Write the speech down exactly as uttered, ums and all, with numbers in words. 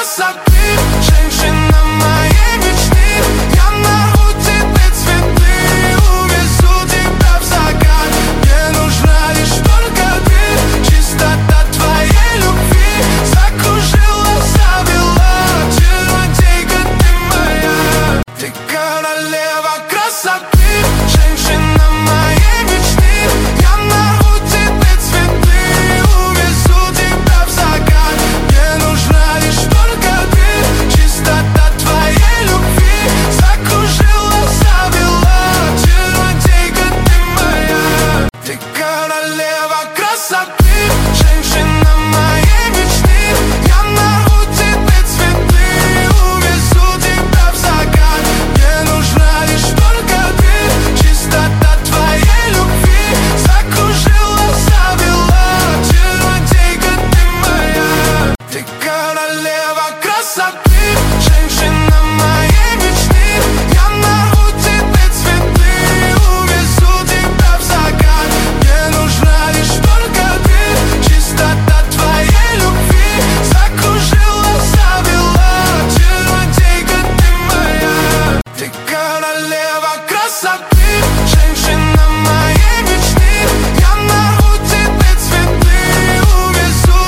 красоты, женщина моей мечты. Я нарву тебе цветы, увезу тебя в закат. Мне нужна лишь только ты, чистота твоей любви закружила, завела. Чародейка ты моя, ты королева красоты, женщина моей мечты. Я нарву тебе цветы, увезу тебя в закат. Мне нужна лишь только ты, чистота твоей любви закружила, завела. Чародейка ты моя, ты королева красоты, женщина моей мечты. Я нарву тебе цветы, увезу тебя в закат. Мне нужна лишь только ты, чистота твоей любви закружила, завела. Чародейка ты моя, ты королева красоты, женщина моей мечты. Я нарву тебе цветы, увезу тебя в закат. Мне нужна лишь только ты, чистота твоей любви закружила, завела. Чародейка ты моя, ты королева красоты.